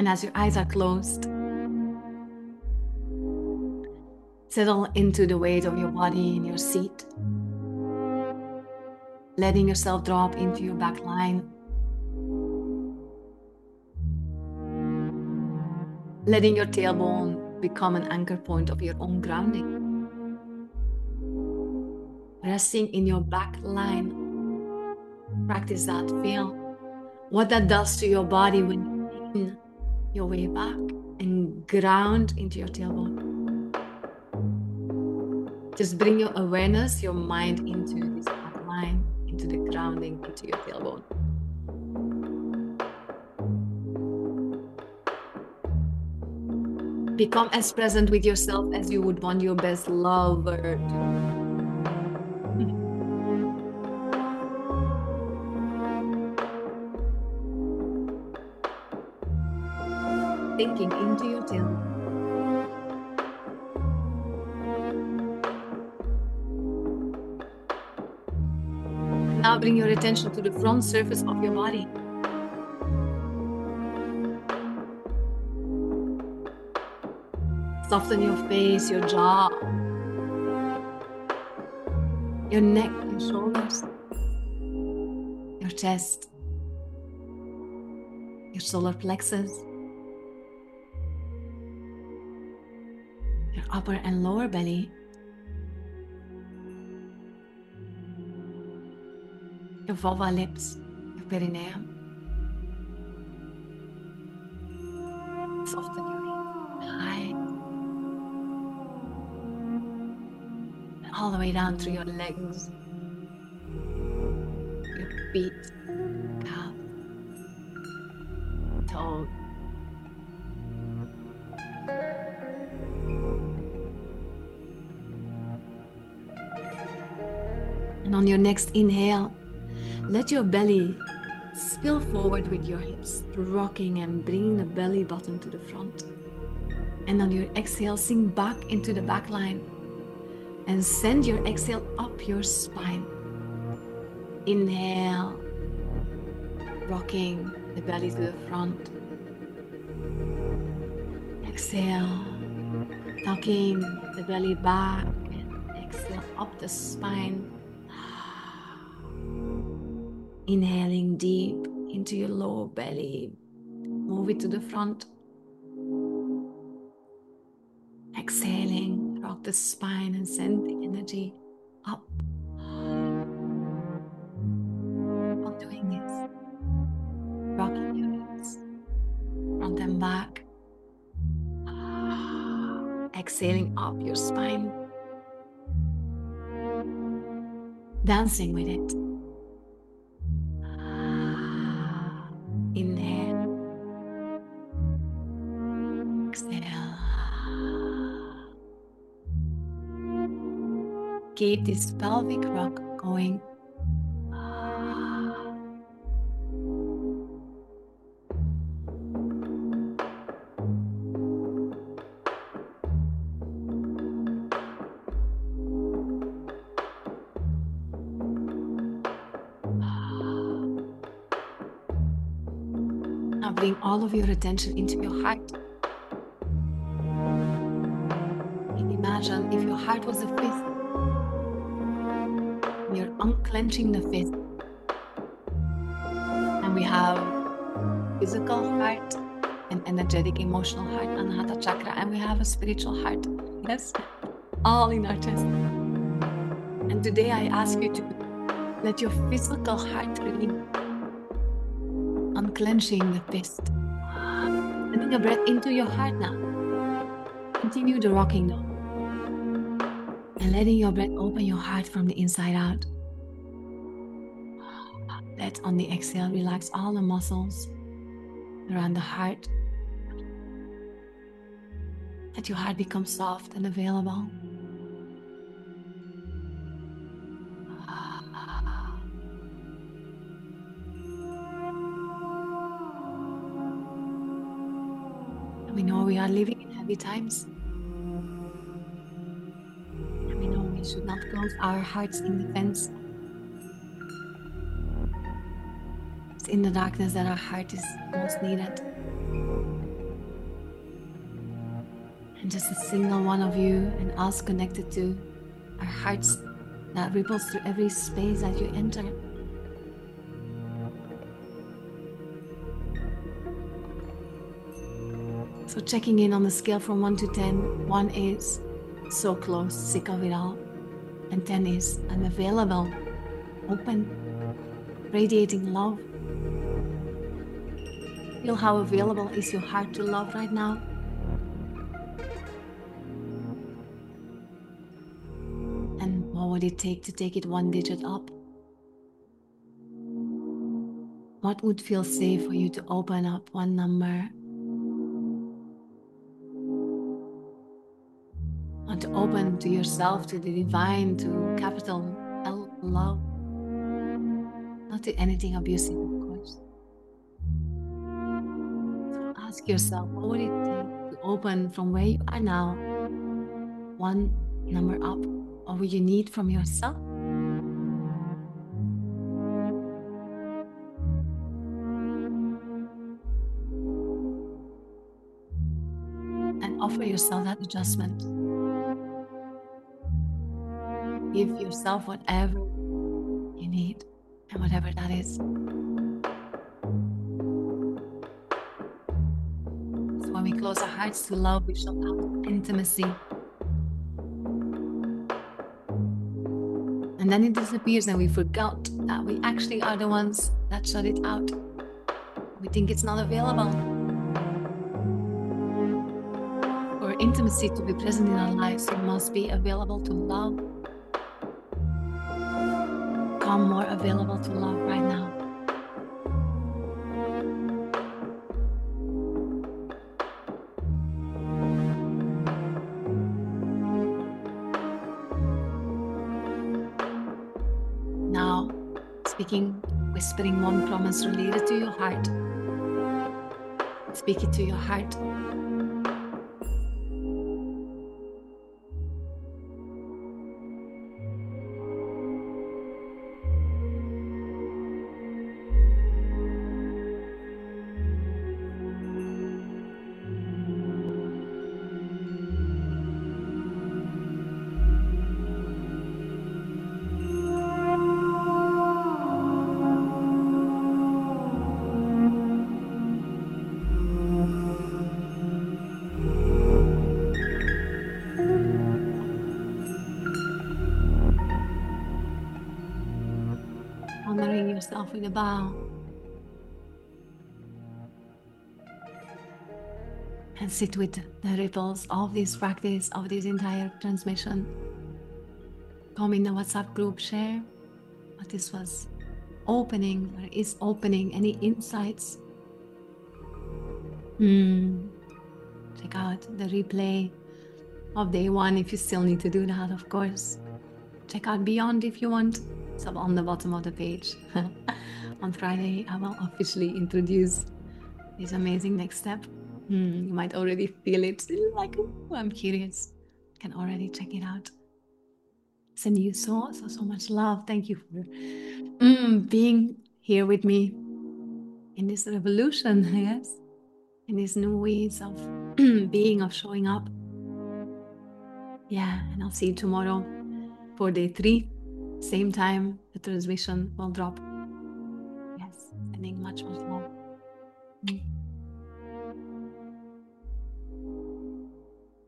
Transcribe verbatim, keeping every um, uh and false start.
And as your eyes are closed, settle into the weight of your body in your seat, letting yourself drop into your back line, letting your tailbone become an anchor point of your own grounding, resting in your back line. Practice that, feel what that does to your body when you lean your way back and ground into your tailbone. Just bring your awareness, your mind into this back line, into the grounding, into your tailbone. Become as present with yourself as you would want your best lover to. Thinking into your tailbone. Now bring your attention to the front surface of your body. Soften your face, your jaw, your neck, your shoulders, your chest, your solar plexus, your upper and lower belly, your vulva lips, your perineum. Soften your knees, high, and all the way down through your legs, your feet, calf, toe. And on your next inhale, let your belly spill forward with your hips, rocking and bringing the belly button to the front. And on your exhale, sink back into the back line and send your exhale up your spine. Inhale, rocking the belly to the front. Exhale, tucking the belly back, and exhale up the spine. Inhaling deep into your lower belly, move it to the front. Exhaling, rock the spine and send the energy up. While doing this, rocking your hips, front and back. Exhaling up your spine, dancing with it. Inhale, exhale. Keep this pelvic rock going. Now bring all of your attention into your heart. And imagine if your heart was a fist. You're unclenching the fist. And we have physical heart, an energetic, emotional heart, Anahata chakra, and we have a spiritual heart. Yes? All in our chest. And today I ask you to let your physical heart release. Unclenching the fist. Sending a breath into your heart now. Continue the rocking now. And letting your breath open your heart from the inside out. Let on the exhale relax all the muscles around the heart. Let your heart become soft and available. We know we are living in heavy times. And we know we should not close our hearts in defense. It's in the darkness that our heart is most needed. And just a single one of you and us connected to our hearts that ripples through every space that you enter. So checking in on the scale from one to ten, one is so close, sick of it all. And ten is unavailable, open, radiating love. Feel how available is your heart to love right now. And what would it take to take it one digit up? What would feel safe for you to open up one number? And to open to yourself, to the divine, to capital L, love. Not to anything abusive, of course. So ask yourself, what would it take to open from where you are now, one number up? What would you need from yourself? And offer yourself that adjustment. Give yourself whatever you need, and whatever that is. So when we close our hearts to love, we shall have intimacy. And then it disappears and we forgot that we actually are the ones that shut it out. We think it's not available. For intimacy to be present in our lives, it must be available to love. Become more available to love right now. Now, speaking, whispering one promise related to your heart. Speak it to your heart. Honoring yourself with a bow. And sit with the ripples of this practice, of this entire transmission. Come in the WhatsApp group, share what this was opening, or is opening, any insights. Hmm. Check out the replay of day one if you still need to do that, of course. Check out Beyond if you want. It's up on the bottom of the page. On Friday, I will officially introduce this amazing next step. Hmm, you might already feel it. Like, oh, I'm curious. You can already check it out. Send you so, so, so much love. Thank you for mm, being here with me in this revolution, yes? In these new ways of being, of showing up. Yeah, and I'll see you tomorrow for day three. Same time, the transmission will drop. Yes, sending much, much love. Mm.